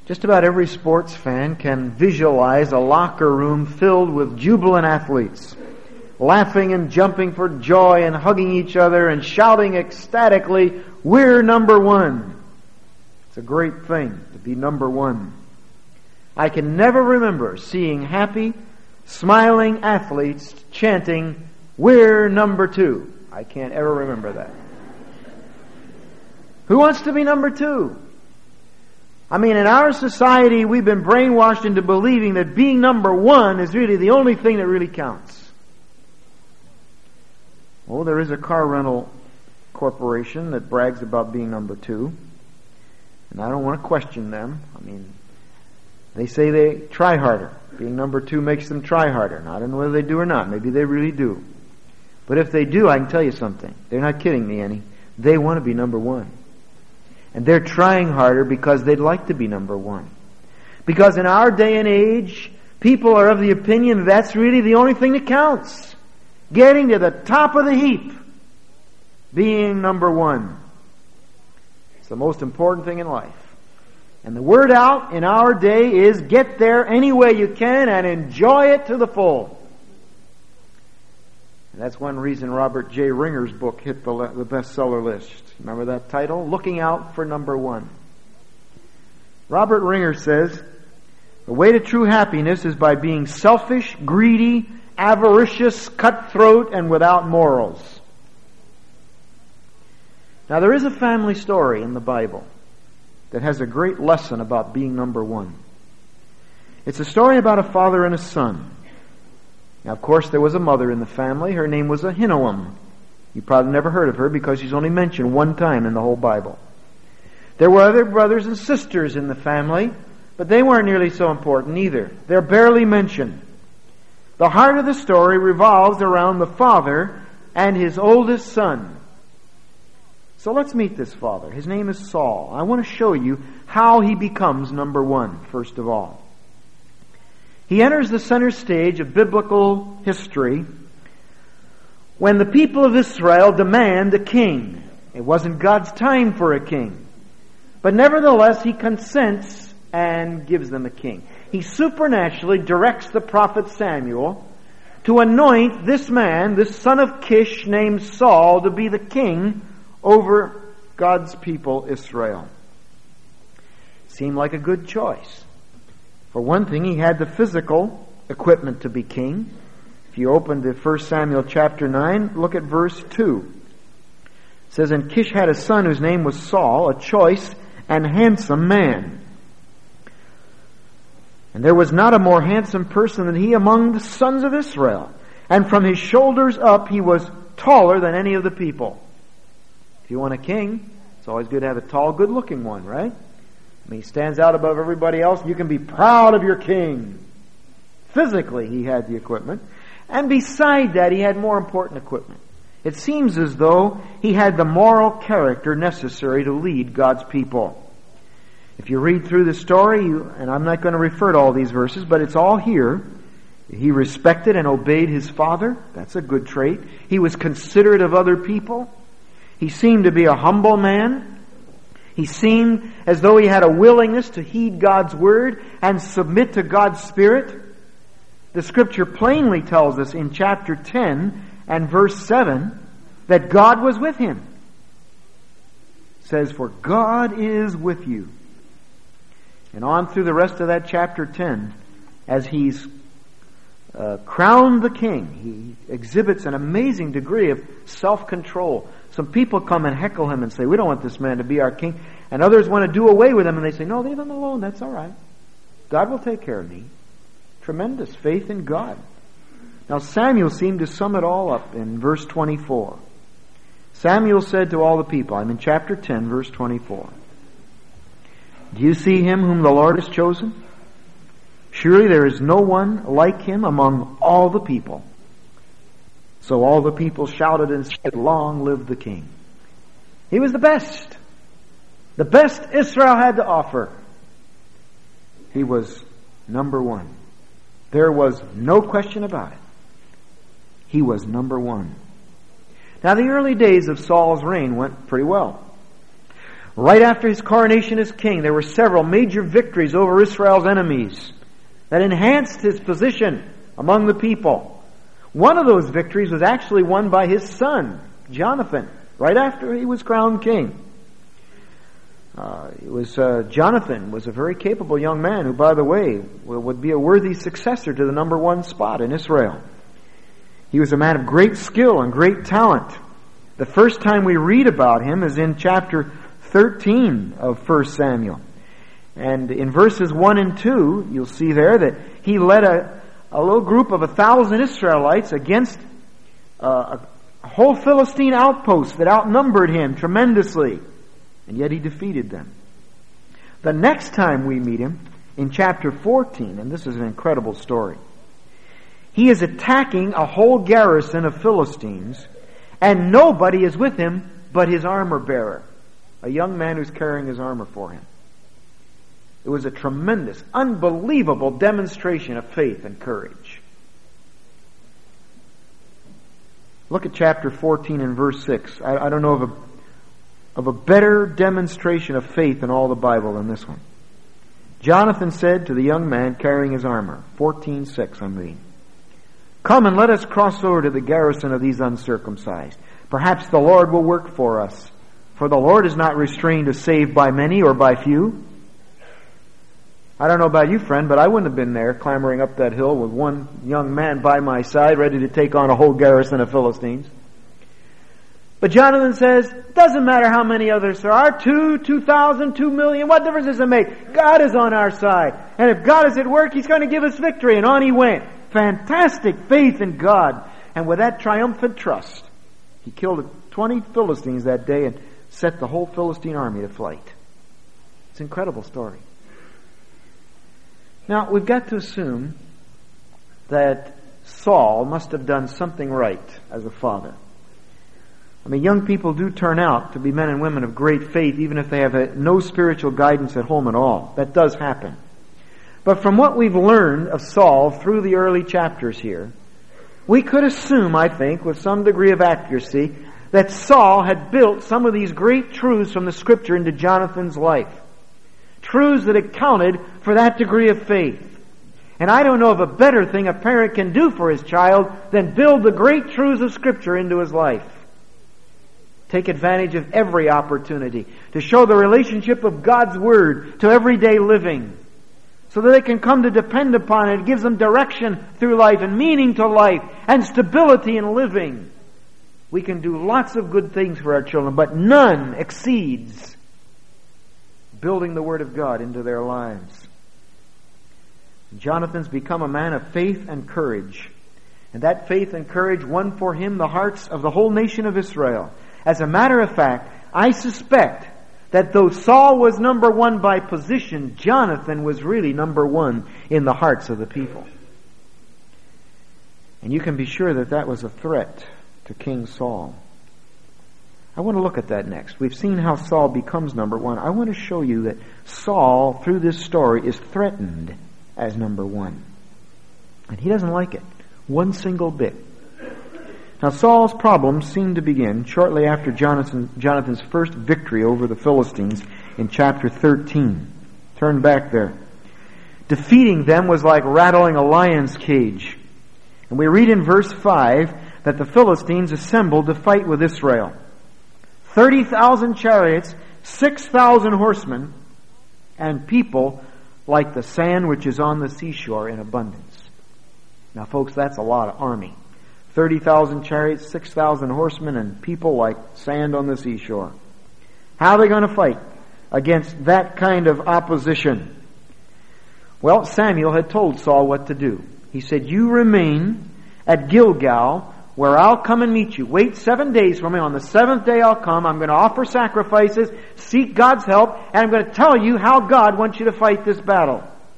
Just about every sports fan can visualize a locker room filled with jubilant athletes, laughing and jumping for joy and hugging each other and shouting ecstatically, "We're number one." It's a great thing to be number one. I can never remember seeing happy, smiling athletes chanting, "We're number two." I can't ever remember that. Who wants to be number two? I mean, in our society, we've been brainwashed into believing that being number one is really the only thing that really counts. Oh, there is a car rental corporation that brags about being number two. And I don't want to question them. I mean, they say they try harder. Being number two makes them try harder. Now, I don't know whether they do or not. Maybe they really do. But if they do, I can tell you something. They're not kidding me any. They want to be number one. And they're trying harder because they'd like to be number one. Because in our day and age, people are of the opinion that's really the only thing that counts. Getting to the top of the heap. Being number one. It's the most important thing in life. And the word out in our day is get there any way you can and enjoy it to the full. And that's one reason Robert J. Ringer's book hit the bestseller list. Remember that title? Looking Out for Number One. Robert Ringer says, the way to true happiness is by being selfish, greedy, avaricious, cutthroat, and without morals. Now there is a family story in the Bible that has a great lesson about being number one. It's a story about a father and a son. Now, of course, there was a mother in the family. Her name was Ahinoam. You probably never heard of her because she's only mentioned one time in the whole Bible. There were other brothers and sisters in the family, but they weren't nearly so important either. They're barely mentioned. The heart of the story revolves around the father and his oldest son. So let's meet this father. His name is Saul. I want to show you how he becomes number one, first of all. He enters the center stage of biblical history when the people of Israel demand a king. It wasn't God's time for a king. But nevertheless, he consents and gives them a king. He supernaturally directs the prophet Samuel to anoint this man, this son of Kish named Saul, to be the king over God's people, Israel. Seemed like a good choice. For one thing, he had the physical equipment to be king. If you open to 1 Samuel chapter 9, look at verse 2. It says, and Kish had a son whose name was Saul, a choice and handsome man. And there was not a more handsome person than he among the sons of Israel. And from his shoulders up he was taller than any of the people. If you want a king, it's always good to have a tall, good-looking one, right? I mean, he stands out above everybody else. You can be proud of your king. Physically, he had the equipment. And beside that, he had more important equipment. It seems as though he had the moral character necessary to lead God's people. If you read through the story, and I'm not going to refer to all these verses, but it's all here. He respected and obeyed his father. That's a good trait. He was considerate of other people. He seemed to be a humble man. He seemed as though he had a willingness to heed God's word and submit to God's Spirit. The Scripture plainly tells us in chapter 10 and verse 7 that God was with him. It says, for God is with you. And on through the rest of that chapter 10, as he's crowned the king, he exhibits an amazing degree of self-control. Some people come and heckle him and say, we don't want this man to be our king. And others want to do away with him, and they say, no, leave him alone, that's all right. God will take care of me. Tremendous faith in God. Now Samuel seemed to sum it all up in verse 24. Samuel said to all the people, I'm in chapter 10, verse 24. Do you see him whom the Lord has chosen? Surely there is no one like him among all the people. So all the people shouted and said, long live the king. He was the best. The best Israel had to offer. He was number one. There was no question about it. He was number one. Now the early days of Saul's reign went pretty well. Right after his coronation as king, there were several major victories over Israel's enemies that enhanced his position among the people. One of those victories was actually won by his son, Jonathan, right after he was crowned king. Jonathan was a very capable young man who, by the way, would be a worthy successor to the number one spot in Israel. He was a man of great skill and great talent. The first time we read about him is in chapter 13 of 1 Samuel. And in verses 1 and 2, you'll see there that he led a little group of 1,000 Israelites against a whole Philistine outpost that outnumbered him tremendously. And yet he defeated them. The next time we meet him, in chapter 14, and this is an incredible story, he is attacking a whole garrison of Philistines, and nobody is with him but his armor bearer, a young man who's carrying his armor for him. It was a tremendous, unbelievable demonstration of faith and courage. Look at chapter 14 and verse 6. I don't know of a better demonstration of faith in all the Bible than this one. Jonathan said to the young man carrying his armor, 14:6 I'm reading, "Come and let us cross over to the garrison of these uncircumcised. Perhaps the Lord will work for us. For the Lord is not restrained to save by many or by few." I don't know about you, friend, but I wouldn't have been there clambering up that hill with one young man by my side ready to take on a whole garrison of Philistines. But Jonathan says, doesn't matter how many others there are, 2,000, 2 million, what difference does it make? God is on our side. And if God is at work, He's going to give us victory. And on he went. Fantastic faith in God. And with that triumphant trust, he killed 20 Philistines that day and set the whole Philistine army to flight. It's an incredible story. Now, we've got to assume that Saul must have done something right as a father. I mean, young people do turn out to be men and women of great faith, even if they have no spiritual guidance at home at all. That does happen. But from what we've learned of Saul through the early chapters here, we could assume, I think, with some degree of accuracy, that Saul had built some of these great truths from the Scripture into Jonathan's life. Truths that accounted for that degree of faith. And I don't know of a better thing a parent can do for his child than build the great truths of Scripture into his life. Take advantage of every opportunity to show the relationship of God's Word to everyday living so that they can come to depend upon it. It gives them direction through life and meaning to life and stability in living. We can do lots of good things for our children, but none exceeds building the Word of God into their lives. Jonathan's become a man of faith and courage. And that faith and courage won for him the hearts of the whole nation of Israel. As a matter of fact, I suspect that though Saul was number one by position, Jonathan was really number one in the hearts of the people. And you can be sure that that was a threat to King Saul. I want to look at that next. We've seen how Saul becomes number one. I want to show you that Saul, through this story, is threatened as number one. And he doesn't like it one single bit. Now, Saul's problems seem to begin shortly after Jonathan's first victory over the Philistines in chapter 13. Turn back there. Defeating them was like rattling a lion's cage. And we read in verse 5 that the Philistines assembled to fight with Israel. 30,000 chariots, 6,000 horsemen, and people like the sand which is on the seashore in abundance. Now, folks, that's a lot of army. 30,000 chariots, 6,000 horsemen, and people like sand on the seashore. How are they going to fight against that kind of opposition? Well, Samuel had told Saul what to do. He said, "You remain at Gilgal, where I'll come and meet you. Wait 7 days for me. On the 7th day I'll come. I'm going to offer sacrifices, seek God's help, and I'm going to tell you how God wants you to fight this battle."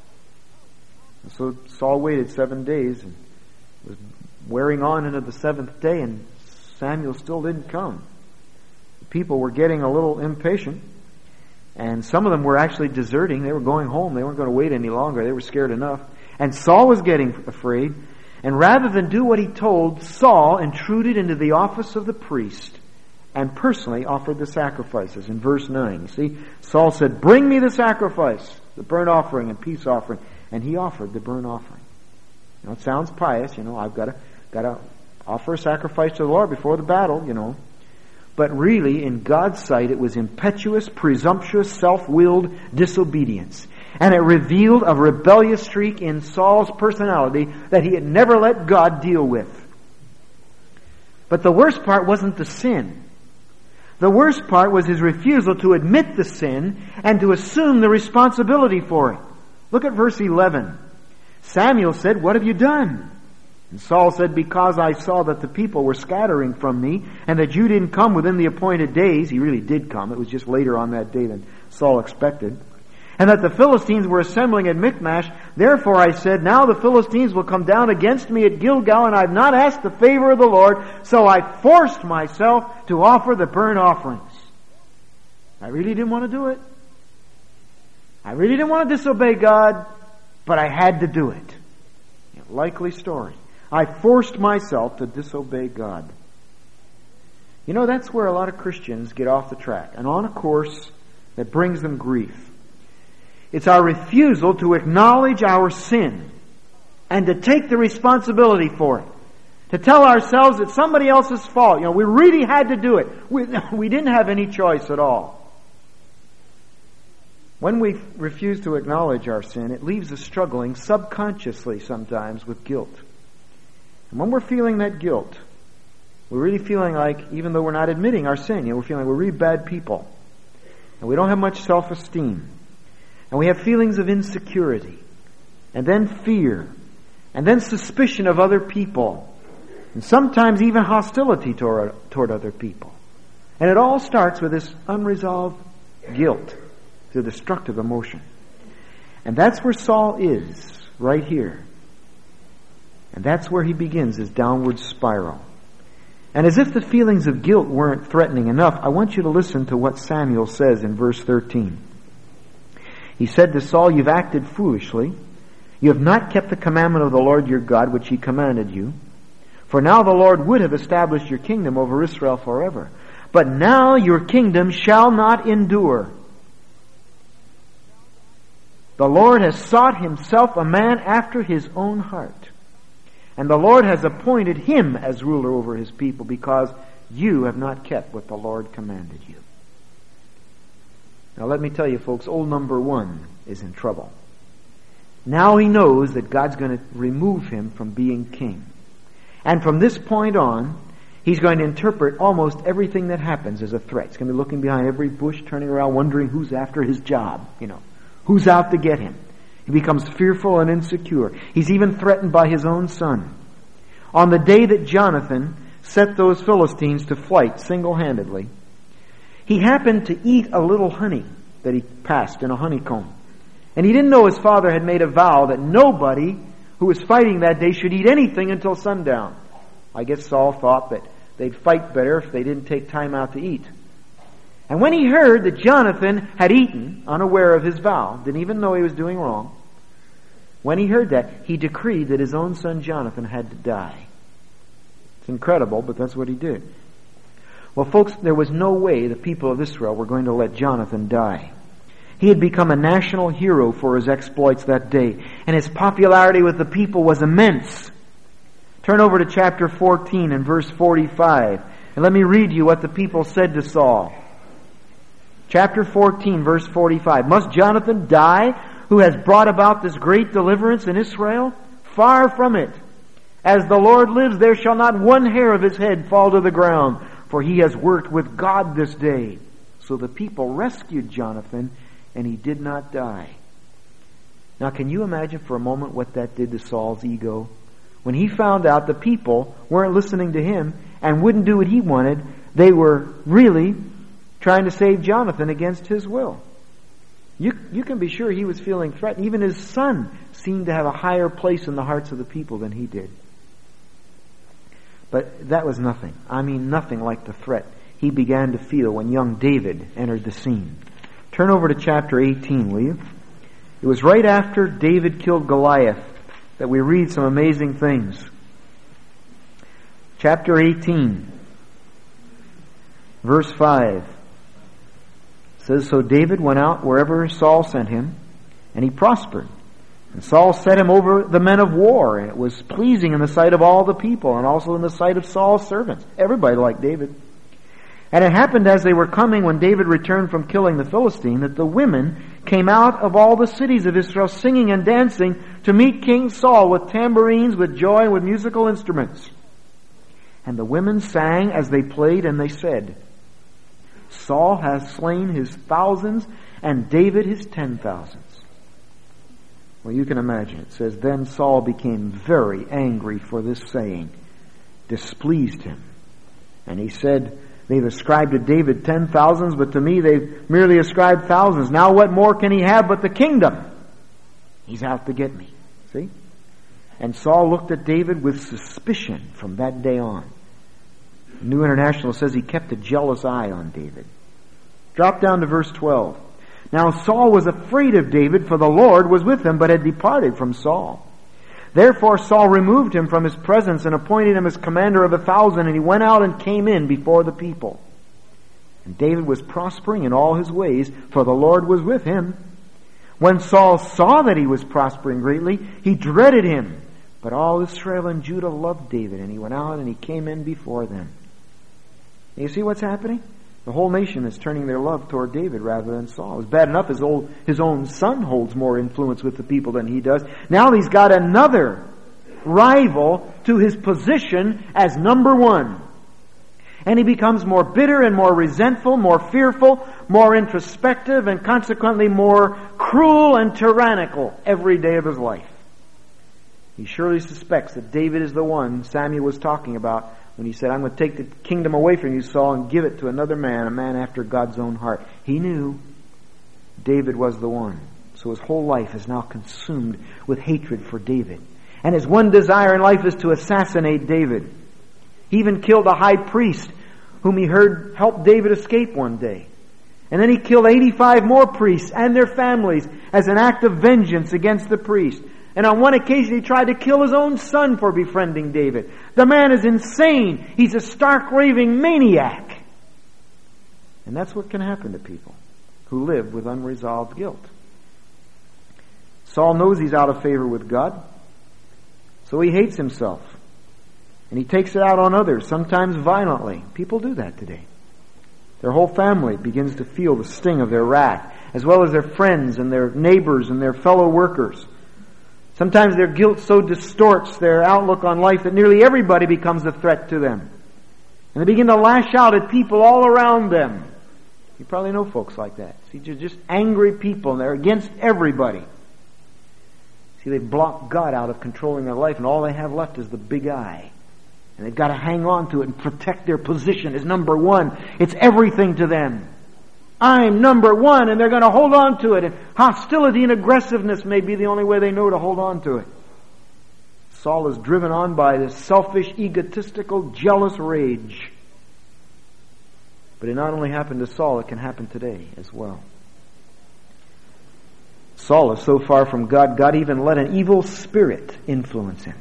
So Saul waited 7 days and was wearing on into the 7th day, and Samuel still didn't come. The people were getting a little impatient, and some of them were actually deserting. They were going home. They weren't going to wait any longer. They were scared enough. And Saul was getting afraid. And rather than do what he told, Saul intruded into the office of the priest and personally offered the sacrifices. In verse 9, you see, Saul said, "Bring me the sacrifice, the burnt offering and peace offering." And he offered the burnt offering. You know, it sounds pious, I've got to offer a sacrifice to the Lord before the battle, But really, in God's sight, it was impetuous, presumptuous, self-willed disobedience. And it revealed a rebellious streak in Saul's personality that he had never let God deal with. But the worst part wasn't the sin. The worst part was his refusal to admit the sin and to assume the responsibility for it. Look at verse 11. Samuel said, "What have you done?" And Saul said, "Because I saw that the people were scattering from me, and that you didn't come within the appointed days." He really did come. It was just later on that day than Saul expected. "And that the Philistines were assembling at Michmash. Therefore I said, now the Philistines will come down against me at Gilgal, and I have not asked the favor of the Lord, so I forced myself to offer the burnt offerings." I really didn't want to do it. I really didn't want to disobey God, but I had to do it. Likely story. I forced myself to disobey God. That's where a lot of Christians get off the track and on a course that brings them grief. It's our refusal to acknowledge our sin and to take the responsibility for it. To tell ourselves it's somebody else's fault. We really had to do it. We didn't have any choice at all. When we refuse to acknowledge our sin, it leaves us struggling subconsciously sometimes with guilt. And when we're feeling that guilt, we're really feeling like, even though we're not admitting our sin, we're feeling like we're really bad people. And we don't have much self-esteem. And we have feelings of insecurity. And then fear. And then suspicion of other people. And sometimes even hostility toward other people. And it all starts with this unresolved guilt. The destructive emotion. And that's where Saul is, right here. And that's where he begins his downward spiral. And as if the feelings of guilt weren't threatening enough, I want you to listen to what Samuel says in verse 13. He said to Saul, "You've acted foolishly. You have not kept the commandment of the Lord your God, which he commanded you. For now the Lord would have established your kingdom over Israel forever. But now your kingdom shall not endure. The Lord has sought himself a man after his own heart. And the Lord has appointed him as ruler over his people, because you have not kept what the Lord commanded you." Now let me tell you, folks, old number one is in trouble. Now he knows that God's going to remove him from being king. And from this point on, he's going to interpret almost everything that happens as a threat. He's going to be looking behind every bush, turning around, wondering who's after his job, Who's out to get him? He becomes fearful and insecure. He's even threatened by his own son. On the day that Jonathan set those Philistines to flight single-handedly, he happened to eat a little honey that he passed in a honeycomb. And he didn't know his father had made a vow that nobody who was fighting that day should eat anything until sundown. I guess Saul thought that they'd fight better if they didn't take time out to eat. And when he heard that Jonathan had eaten, unaware of his vow, didn't even know he was doing wrong, when he heard that, he decreed that his own son Jonathan had to die. It's incredible, but that's what he did. Well, folks, there was no way the people of Israel were going to let Jonathan die. He had become a national hero for his exploits that day, and his popularity with the people was immense. Turn over to chapter 14 and verse 45, and let me read you what the people said to Saul. Chapter 14, verse 45. "Must Jonathan die, who has brought about this great deliverance in Israel? Far from it. As the Lord lives, there shall not one hair of his head fall to the ground, for he has worked with God this day." So the people rescued Jonathan, and he did not die. Now, can you imagine for a moment what that did to Saul's ego? When he found out the people weren't listening to him and wouldn't do what he wanted, they were really trying to save Jonathan against his will. You can be sure he was feeling threatened. Even his son seemed to have a higher place in the hearts of the people than he did. But that was nothing. I mean, nothing like the threat he began to feel when young David entered the scene. Turn over to chapter 18, will you? It was right after David killed Goliath that we read some amazing things. Chapter 18. Verse 5 says, So David went out wherever Saul sent him, and he prospered. And Saul set him over the men of war, and it was pleasing in the sight of all the people, and also in the sight of Saul's servants. Everybody liked David. And it happened as they were coming, when David returned from killing the Philistine, that the women came out of all the cities of Israel singing and dancing to meet King Saul with tambourines, with joy, and with musical instruments. And the women sang as they played, and they said, Saul has slain his thousands, and David his 10,000s. Well, you can imagine. It says, Then Saul became very angry for this saying, displeased him. And he said, They've ascribed to David 10,000s, but to me they've merely ascribed thousands. Now what more can he have but the kingdom? He's out to get me. See? And Saul looked at David with suspicion from that day on. New International says he kept a jealous eye on David. Drop down to verse 12. Now Saul was afraid of David, for the Lord was with him, but had departed from Saul. Therefore Saul removed him from his presence and appointed him as commander of 1,000, and he went out and came in before the people. And David was prospering in all his ways, for the Lord was with him. When Saul saw that he was prospering greatly, he dreaded him. But all Israel and Judah loved David, and he went out and he came in before them. You see what's happening? The whole nation is turning their love toward David rather than Saul. It was bad enough his own son holds more influence with the people than he does. Now he's got another rival to his position as number one. And he becomes more bitter and more resentful, more fearful, more introspective, and consequently more cruel and tyrannical every day of his life. He surely suspects that David is the one Samuel was talking about when he said, I'm going to take the kingdom away from you, Saul, and give it to another man, a man after God's own heart. He knew David was the one. So his whole life is now consumed with hatred for David. And his one desire in life is to assassinate David. He even killed a high priest whom he heard helped David escape one day. And then he killed 85 more priests and their families as an act of vengeance against the priest. And on one occasion he tried to kill his own son for befriending David. The man is insane. He's a stark raving maniac. And that's what can happen to people who live with unresolved guilt. Saul knows he's out of favor with God, so he hates himself. And he takes it out on others, sometimes violently. People do that today. Their whole family begins to feel the sting of their wrath, as well as their friends and their neighbors and their fellow workers. Sometimes their guilt so distorts their outlook on life that nearly everybody becomes a threat to them. And they begin to lash out at people all around them. You probably know folks like that. See, they're just angry people and they're against everybody. See, they've blocked God out of controlling their life, and all they have left is the big I. And they've got to hang on to it and protect their position as number one. It's everything to them. I'm number one, and they're going to hold on to it. And hostility and aggressiveness may be the only way they know to hold on to it. Saul is driven on by this selfish, egotistical, jealous rage. But it not only happened to Saul, it can happen today as well. Saul is so far from God, God even let an evil spirit influence him.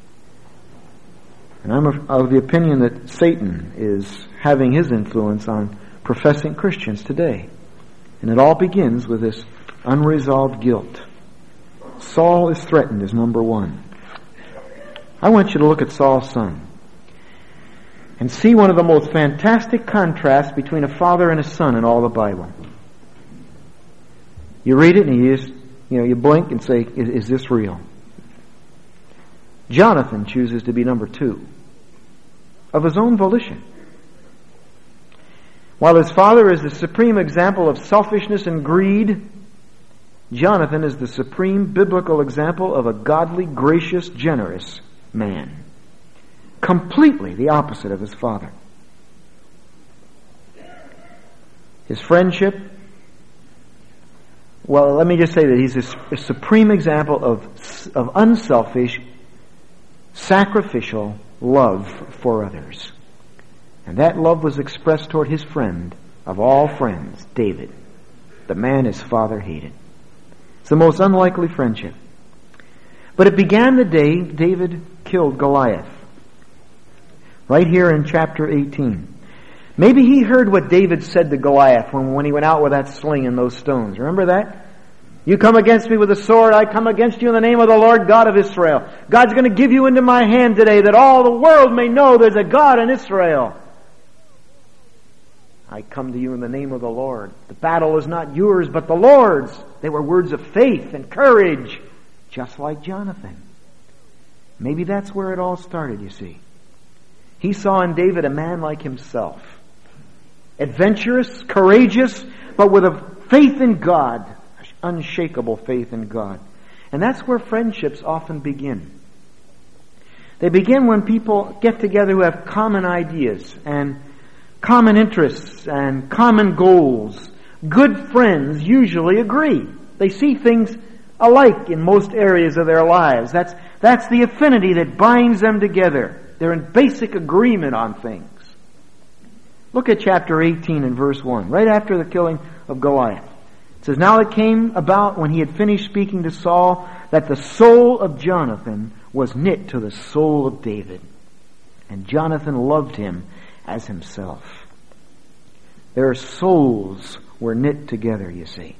And I'm of the opinion that Satan is having his influence on professing Christians today. And it all begins with this unresolved guilt. Saul is threatened as number one. I want you to look at Saul's son and see one of the most fantastic contrasts between a father and a son in all the Bible. You read it and you blink and say, is this real? Jonathan chooses to be number two of his own volition. While his father is the supreme example of selfishness and greed, Jonathan is the supreme biblical example of a godly, gracious, generous man. Completely the opposite of his father. His friendship, well, let me just say that he's a supreme example of unselfish, sacrificial love for others. And that love was expressed toward his friend of all friends, David, the man his father hated. It's the most unlikely friendship. But it began the day David killed Goliath. Right here in chapter 18. Maybe he heard what David said to Goliath when he went out with that sling and those stones. Remember that? You come against me with a sword, I come against you in the name of the Lord God of Israel. God's going to give you into my hand today that all the world may know there's a God in Israel. I come to you in the name of the Lord. The battle is not yours, but the Lord's. They were words of faith and courage, just like Jonathan. Maybe that's where it all started, you see. He saw in David a man like himself. Adventurous, courageous, but with a faith in God. Unshakable faith in God. And that's where friendships often begin. They begin when people get together who have common ideas and common interests and common goals. Good friends usually agree. They see things alike in most areas of their lives. That's the affinity that binds them together. They're in basic agreement on things. Look at chapter 18 and verse 1, right after the killing of Goliath. It says, Now it came about when he had finished speaking to Saul that the soul of Jonathan was knit to the soul of David. And Jonathan loved him as himself. Their souls were knit together, you see.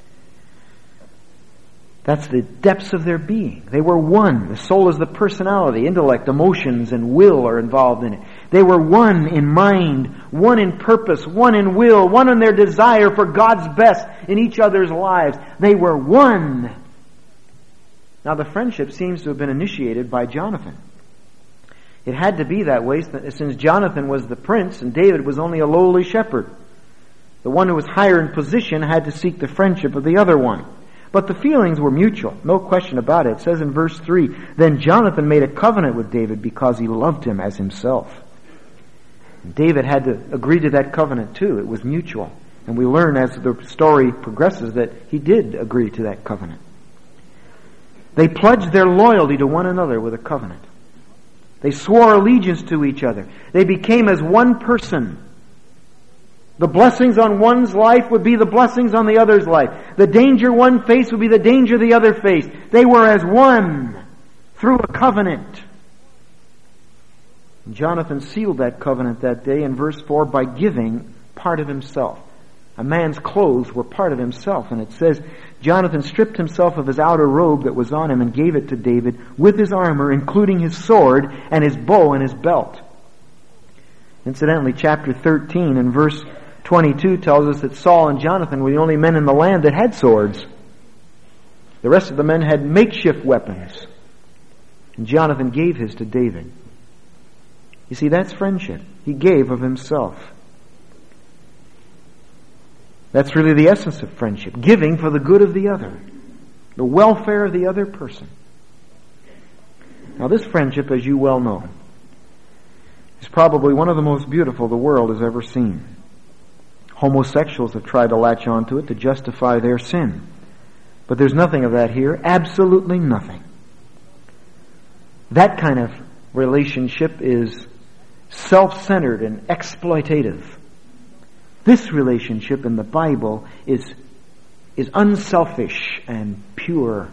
That's the depths of their being. They were one. The soul is the personality, intellect, emotions, and will are involved in it. They were one in mind, one in purpose, one in will, one in their desire for God's best in each other's lives. They were one. Now the friendship seems to have been initiated by Jonathan. It had to be that way since Jonathan was the prince and David was only a lowly shepherd. The one who was higher in position had to seek the friendship of the other one. But the feelings were mutual, no question about it. It says in verse 3, Then Jonathan made a covenant with David because he loved him as himself. And David had to agree to that covenant too. It was mutual. And we learn as the story progresses that he did agree to that covenant. They pledged their loyalty to one another with a covenant. They swore allegiance to each other. They became as one person. The blessings on one's life would be the blessings on the other's life. The danger one faced would be the danger the other faced. They were as one through a covenant. And Jonathan sealed that covenant that day in verse 4 by giving part of himself. A man's clothes were part of himself. And it says, Jonathan stripped himself of his outer robe that was on him and gave it to David with his armor, including his sword and his bow and his belt. Incidentally, chapter 13 and verse 22 tells us that Saul and Jonathan were the only men in the land that had swords. The rest of the men had makeshift weapons. And Jonathan gave his to David. You see, that's friendship. He gave of himself. That's really the essence of friendship. Giving for the good of the other. The welfare of the other person. Now this friendship, as you well know, is probably one of the most beautiful the world has ever seen. Homosexuals have tried to latch onto it to justify their sin. But there's nothing of that here. Absolutely nothing. That kind of relationship is self-centered and exploitative. This relationship in the Bible is unselfish and pure.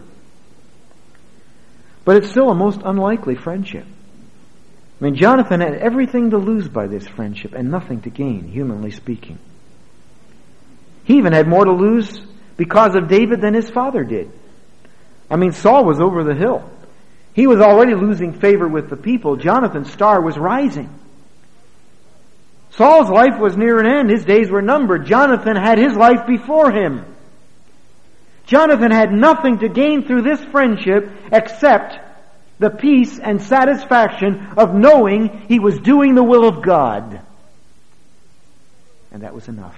But it's still a most unlikely friendship. I mean, Jonathan had everything to lose by this friendship and nothing to gain, humanly speaking. He even had more to lose because of David than his father did. I mean, Saul was over the hill. He was already losing favor with the people. Jonathan's star was rising. Saul's life was near an end. His days were numbered. Jonathan had his life before him. Jonathan had nothing to gain through this friendship except the peace and satisfaction of knowing he was doing the will of God. And that was enough.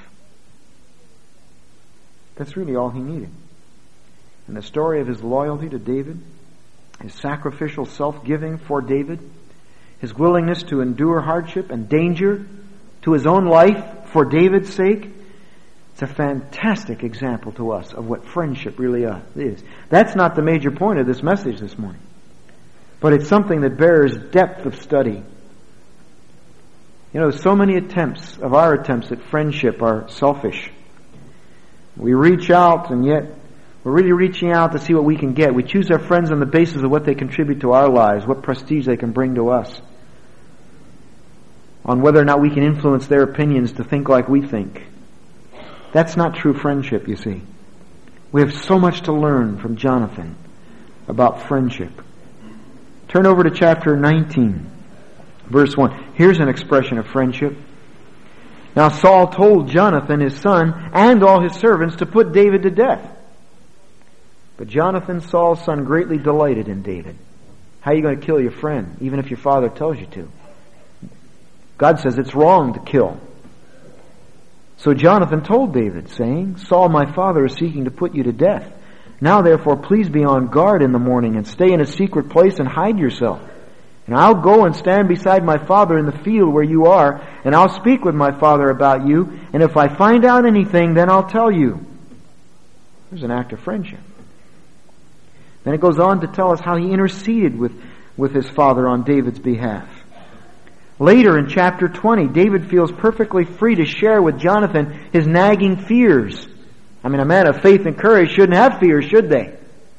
That's really all he needed. And the story of his loyalty to David, his sacrificial self-giving for David, his willingness to endure hardship and danger to his own life for David's sake, it's a fantastic example to us of what friendship really is. That's not the major point of this message this morning. But it's something that bears depth of study. You know, so many of our attempts at friendship are selfish. We reach out, and yet we're really reaching out to see what we can get. We choose our friends on the basis of what they contribute to our lives, what prestige they can bring to us. on whether or not we can influence their opinions to think like we think. That's not true friendship, you see. We have so much to learn from Jonathan about friendship. Turn over to chapter 19, verse 1. Here's an expression of friendship. Now Saul told Jonathan, his son, and all his servants to put David to death. But Jonathan, Saul's son, greatly delighted in David. How are you going to kill your friend, even if your father tells you to? God says it's wrong to kill. So Jonathan told David, saying, Saul, my father, is seeking to put you to death. Now therefore, please be on guard in the morning, and stay in a secret place and hide yourself. And I'll go and stand beside my father in the field where you are, and I'll speak with my father about you, and if I find out anything, then I'll tell you. There's an act of friendship. Then it goes on to tell us how he interceded with his father on David's behalf. Later in chapter 20, David feels perfectly free to share with Jonathan his nagging fears. I mean, a man of faith and courage shouldn't have fears, should they?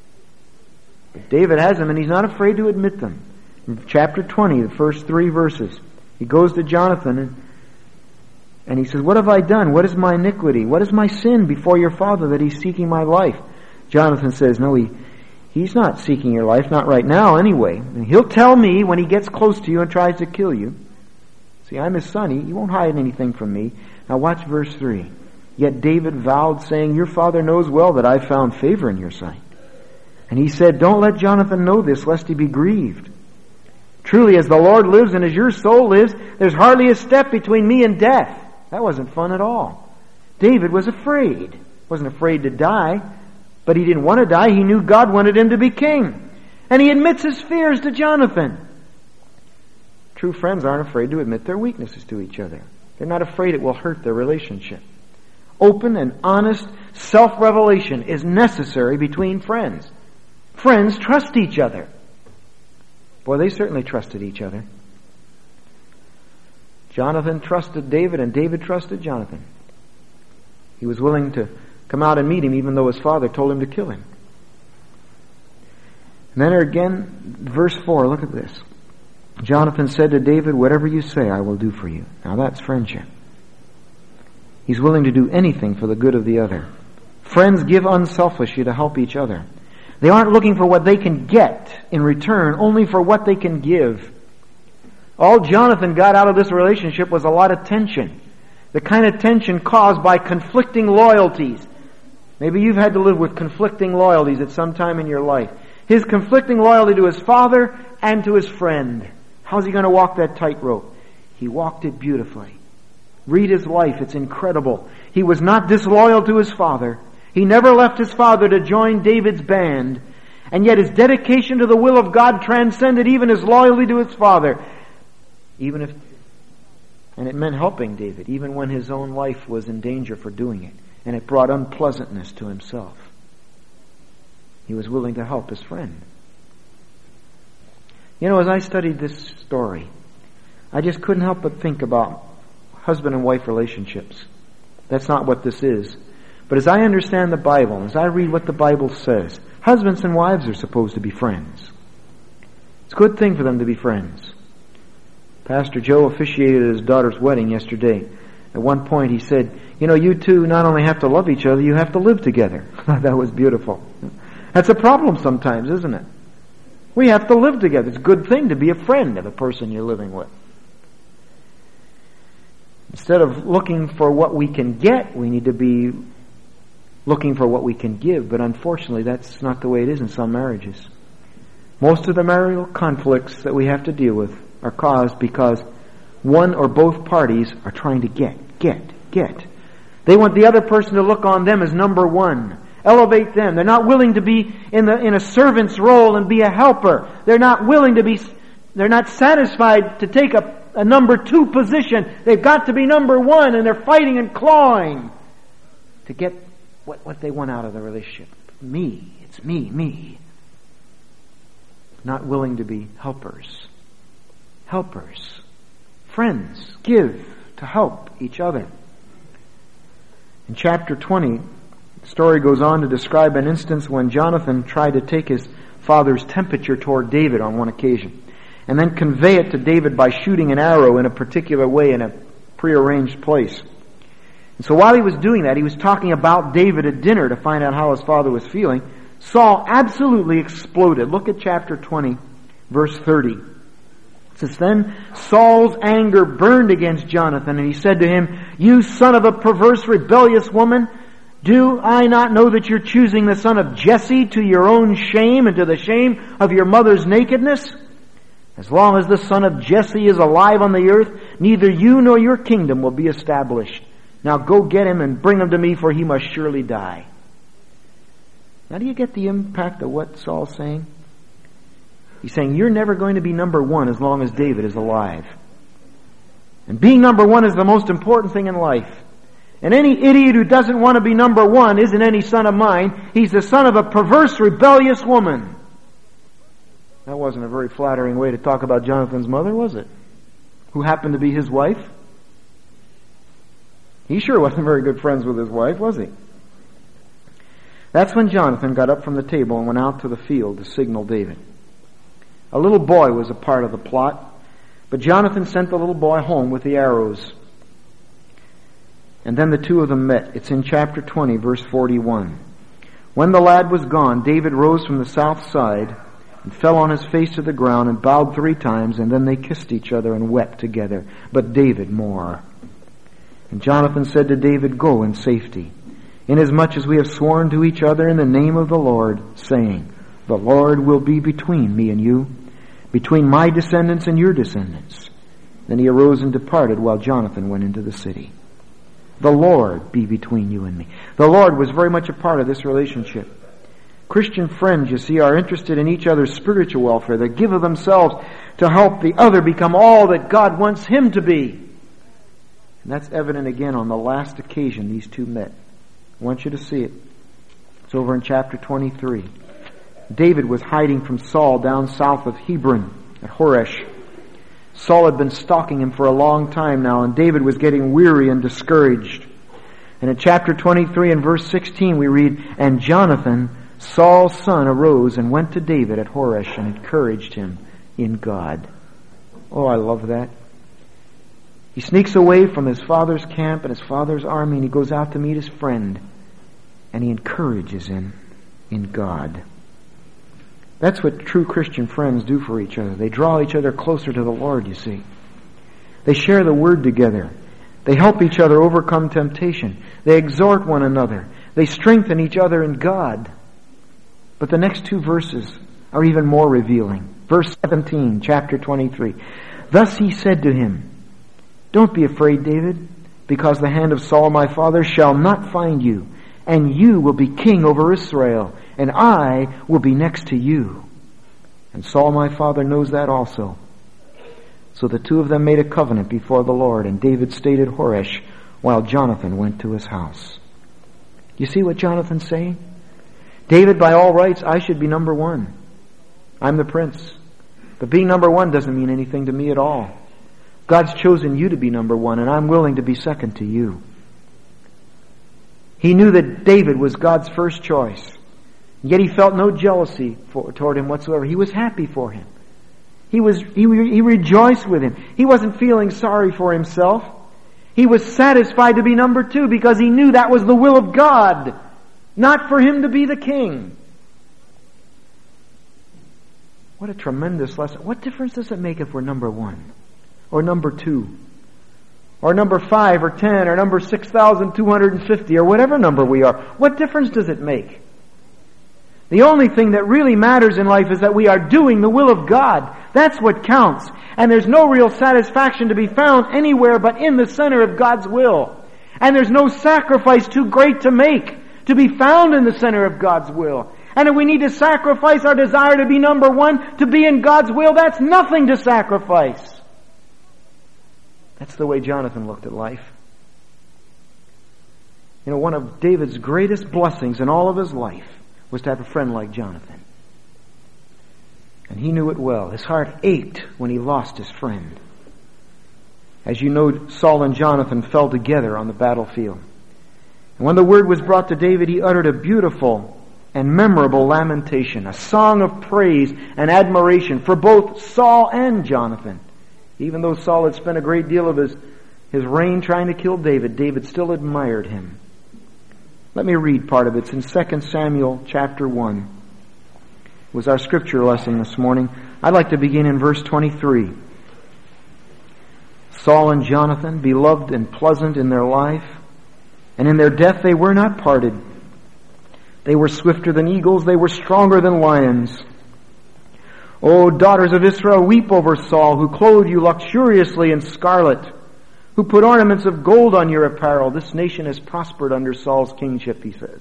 But David has them, and he's not afraid to admit them. In chapter 20, the first 3 verses, he goes to Jonathan and he says, What have I done? What is my iniquity? What is my sin before your father that he's seeking my life? Jonathan says, No, he's not seeking your life, not right now anyway. And he'll tell me when he gets close to you and tries to kill you. See, I'm his son. He won't hide anything from me. Now watch verse 3. Yet David vowed, saying, Your father knows well that I found favor in your sight. And he said, Don't let Jonathan know this, lest he be grieved. Truly, as the Lord lives and as your soul lives, there's hardly a step between me and death. That wasn't fun at all. David was afraid. Wasn't afraid to die, but he didn't want to die. He knew God wanted him to be king. And he admits his fears to Jonathan. True friends aren't afraid to admit their weaknesses to each other. They're not afraid it will hurt their relationship. Open and honest self-revelation is necessary between friends. Friends trust each other. Boy, they certainly trusted each other. Jonathan trusted David, and David trusted Jonathan. He was willing to come out and meet him, even though his father told him to kill him. And then again, verse 4, look at this. Jonathan said to David, Whatever you say, I will do for you. Now that's friendship. He's willing to do anything for the good of the other. Friends give unselfishly to help each other. They aren't looking for what they can get in return, only for what they can give. All Jonathan got out of this relationship was a lot of tension. The kind of tension caused by conflicting loyalties. Maybe you've had to live with conflicting loyalties at some time in your life. His conflicting loyalty to his father and to his friend. How's he going to walk that tightrope? He walked it beautifully. Read his life. It's incredible. He was not disloyal to his father. He never left his father to join David's band. And yet his dedication to the will of God transcended even his loyalty to his father. And it meant helping David, even when his own life was in danger for doing it. And it brought unpleasantness to himself. He was willing to help his friend. You know, as I studied this story, I just couldn't help but think about husband and wife relationships. That's not what this is. But as I understand the Bible, as I read what the Bible says, husbands and wives are supposed to be friends. It's a good thing for them to be friends. Pastor Joe officiated his daughter's wedding yesterday. At one point he said, You know, you two not only have to love each other, you have to live together. That was beautiful. That's a problem sometimes, isn't it? We have to live together. It's a good thing to be a friend of the person you're living with. Instead of looking for what we can get, we need to be looking for what we can give. But unfortunately, that's not the way it is in some marriages. Most of the marital conflicts that we have to deal with are caused because one or both parties are trying to get. They want the other person to look on them as number one. Elevate them. They're not willing to be in a servant's role and be a helper. They're not satisfied to take a number 2 position. They've got to be number 1, and they're fighting and clawing to get what they want out of the relationship. It's me. Not willing to be helpers. Friends give to help each other. In chapter 20, the story goes on to describe an instance when Jonathan tried to take his father's temperature toward David on one occasion. and then convey it to David by shooting an arrow in a particular way in a prearranged place. And so while he was doing that, he was talking about David at dinner to find out how his father was feeling. Saul absolutely exploded. Look at chapter 20, verse 30. It says, "Then Saul's anger burned against Jonathan, and he said to him, 'You son of a perverse, rebellious woman, do I not know that you're choosing the son of Jesse to your own shame and to the shame of your mother's nakedness? As long as the son of Jesse is alive on the earth, neither you nor your kingdom will be established. Now go get him and bring him to me, for he must surely die.'" Now do you get the impact of what Saul's saying? He's saying, you're never going to be number one as long as David is alive. And being number one is the most important thing in life. And any idiot who doesn't want to be number one isn't any son of mine. He's the son of a perverse, rebellious woman. That wasn't a very flattering way to talk about Jonathan's mother, was it? Who happened to be his wife? He sure wasn't very good friends with his wife, was he? That's when Jonathan got up from the table and went out to the field to signal David. A little boy was a part of the plot, but Jonathan sent the little boy home with the arrows. And then the two of them met. It's in chapter 20, verse 41. "When the lad was gone, David rose from the south side and fell on his face to the ground and bowed 3 times, and then they kissed each other and wept together, but David more. And Jonathan said to David, 'Go in safety, inasmuch as we have sworn to each other in the name of the Lord, saying, the Lord will be between me and you, between my descendants and your descendants.' Then he arose and departed while Jonathan went into the city." The Lord be between you and me. The Lord was very much a part of this relationship. Christian friends, you see, are interested in each other's spiritual welfare. They give of themselves to help the other become all that God wants him to be. And that's evident again on the last occasion these two met. I want you to see it. It's over in chapter 23. David was hiding from Saul down south of Hebron at Horesh. Saul had been stalking him for a long time now, and David was getting weary and discouraged. And in chapter 23 and verse 16 we read, "And Jonathan, Saul's son, arose and went to David at Horesh and encouraged him in God." Oh, I love that. He sneaks away from his father's camp and his father's army, and he goes out to meet his friend, and he encourages him in God. That's what true Christian friends do for each other. They draw each other closer to the Lord, you see. They share the Word together. They help each other overcome temptation. They exhort one another. They strengthen each other in God. But the next 2 verses are even more revealing. Verse 17, chapter 23. "Thus he said to him, 'Don't be afraid, David, because the hand of Saul my father shall not find you, and you will be king over Israel, and I will be next to you. And Saul my father knows that also.' So the two of them made a covenant before the Lord, and David stayed at Horesh while Jonathan went to his house." You see what Jonathan's saying? David, by all rights, I should be number one. I'm the prince. But being number one doesn't mean anything to me at all. God's chosen you to be number one, and I'm willing to be second to you. He knew that David was God's first choice. Yet he felt no jealousy toward him whatsoever. He was happy for him. He rejoiced with him. He wasn't feeling sorry for himself. He was satisfied to be number 2 because he knew that was the will of God, not for him to be the king. What a tremendous lesson. What difference does it make if we're number 1 or number 2 or number 5 or 10 or number 6,250 or whatever number we are? What difference does it make? The only thing that really matters in life is that we are doing the will of God. That's what counts. And there's no real satisfaction to be found anywhere but in the center of God's will. And there's no sacrifice too great to make to be found in the center of God's will. And if we need to sacrifice our desire to be number 1 to be in God's will, that's nothing to sacrifice. That's the way Jonathan looked at life. You know, one of David's greatest blessings in all of his life was to have a friend like Jonathan. And he knew it well. His heart ached when he lost his friend. As you know, Saul and Jonathan fell together on the battlefield. And when the word was brought to David, he uttered a beautiful and memorable lamentation, a song of praise and admiration for both Saul and Jonathan. Even though Saul had spent a great deal of his reign trying to kill David, David still admired him. Let me read part of it. It's in 2 Samuel chapter 1. It was our scripture lesson this morning. I'd like to begin in verse 23. Saul and Jonathan, beloved and pleasant in their life, and in their death they were not parted. They were swifter than eagles, they were stronger than lions. O daughters of Israel, weep over Saul, who clothed you luxuriously in scarlet, who put ornaments of gold on your apparel. This nation has prospered under Saul's kingship, he says.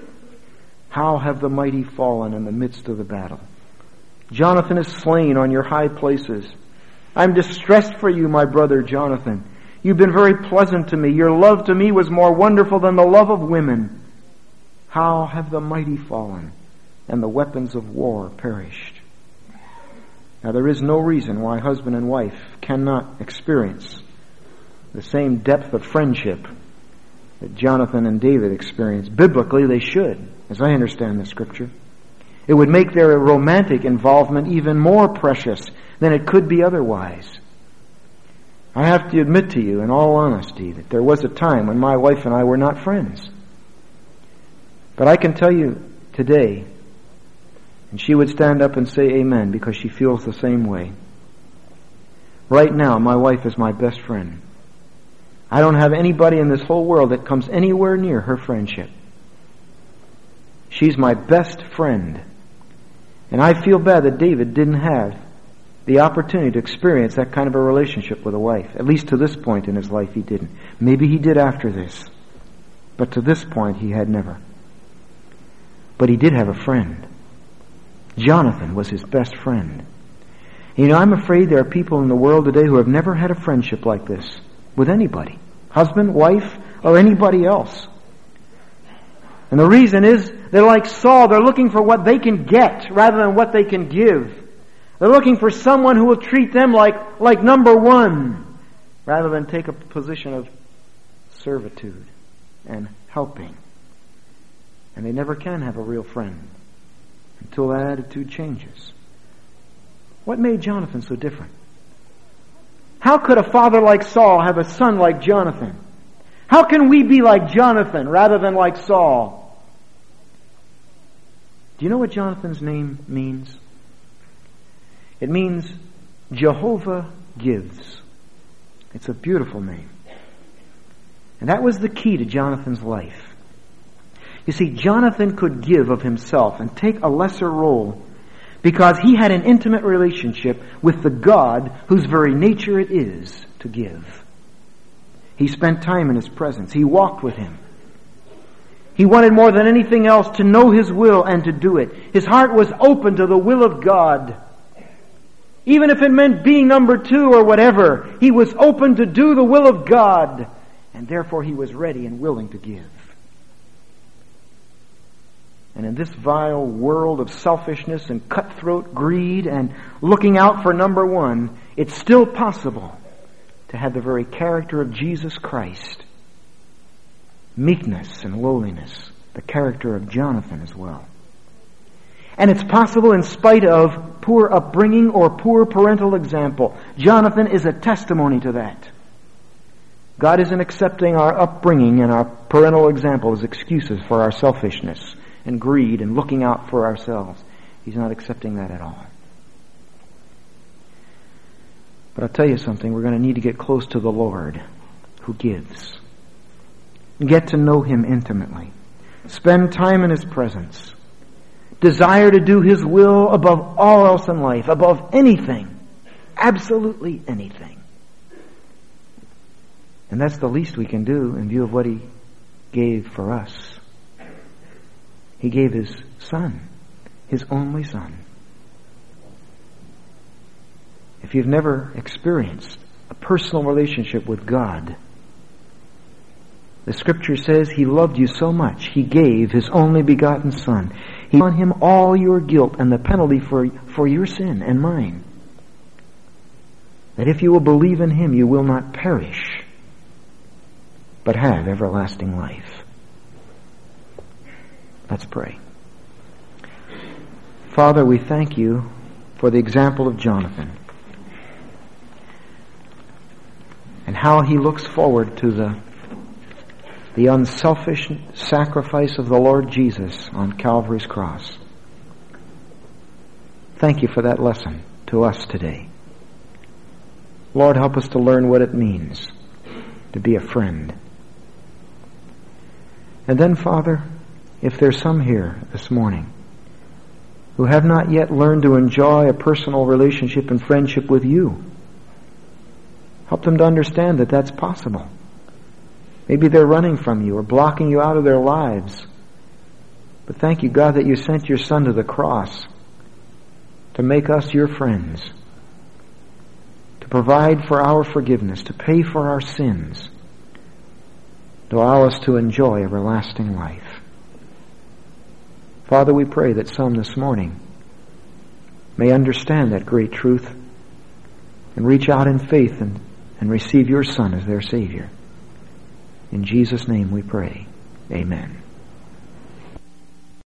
How have the mighty fallen in the midst of the battle? Jonathan is slain on your high places. I'm distressed for you, my brother Jonathan. You've been very pleasant to me. Your love to me was more wonderful than the love of women. How have the mighty fallen and the weapons of war perished? Now there is no reason why husband and wife cannot experience the same depth of friendship that Jonathan and David experienced. Biblically, they should, as I understand the scripture. It would make their romantic involvement even more precious than it could be otherwise. I have to admit to you, in all honesty, that there was a time when my wife and I were not friends. But I can tell you today, and she would stand up and say amen because she feels the same way. Right now, my wife is my best friend. I don't have anybody in this whole world that comes anywhere near her friendship. She's my best friend. And I feel bad that David didn't have the opportunity to experience that kind of a relationship with a wife. At least to this point in his life he didn't. Maybe he did after this. But to this point he had never. But he did have a friend. Jonathan was his best friend. You know, I'm afraid there are people in the world today who have never had a friendship like this with anybody. Husband, wife, or anybody else. And the reason is they're like Saul. They're looking for what they can get rather than what they can give. They're looking for someone who will treat them like number one rather than take a position of servitude and helping. And they never can have a real friend until that attitude changes. What made Jonathan so different? How could a father like Saul have a son like Jonathan? How can we be like Jonathan rather than like Saul? Do you know what Jonathan's name means? It means Jehovah gives. It's a beautiful name. And that was the key to Jonathan's life. You see, Jonathan could give of himself and take a lesser role because he had an intimate relationship with the God whose very nature it is to give. He spent time in his presence. He walked with him. He wanted more than anything else to know his will and to do it. His heart was open to the will of God. Even if it meant being number two or whatever, he was open to do the will of God. And therefore he was ready and willing to give. And in this vile world of selfishness and cutthroat greed and looking out for number one, it's still possible to have the very character of Jesus Christ. Meekness and lowliness, the character of Jonathan as well. And it's possible in spite of poor upbringing or poor parental example. Jonathan is a testimony to that. God isn't accepting our upbringing and our parental example as excuses for our selfishness and greed and looking out for ourselves. He's not accepting that at all. But I'll tell you something, we're going to need to get close to the Lord who gives. Get to know Him intimately. Spend time in His presence. Desire to do His will above all else in life, above anything. Absolutely anything. And that's the least we can do in view of what He gave for us. He gave His Son, His only Son. If you've never experienced a personal relationship with God, the Scripture says He loved you so much, He gave His only begotten Son. He on Him all your guilt and the penalty for your sin and mine. That if you will believe in Him, you will not perish, but have everlasting life. Let's pray. Father, we thank you for the example of Jonathan and how he looks forward to the unselfish sacrifice of the Lord Jesus on Calvary's cross. Thank you for that lesson to us today. Lord, help us to learn what it means to be a friend. And then, Father, if there's some here this morning who have not yet learned to enjoy a personal relationship and friendship with you, help them to understand that that's possible. Maybe they're running from you or blocking you out of their lives. But thank you, God, that you sent your Son to the cross to make us your friends, to provide for our forgiveness, to pay for our sins, to allow us to enjoy everlasting life. Father, we pray that some this morning may understand that great truth and reach out in faith and receive your Son as their Savior. In Jesus' name we pray. Amen.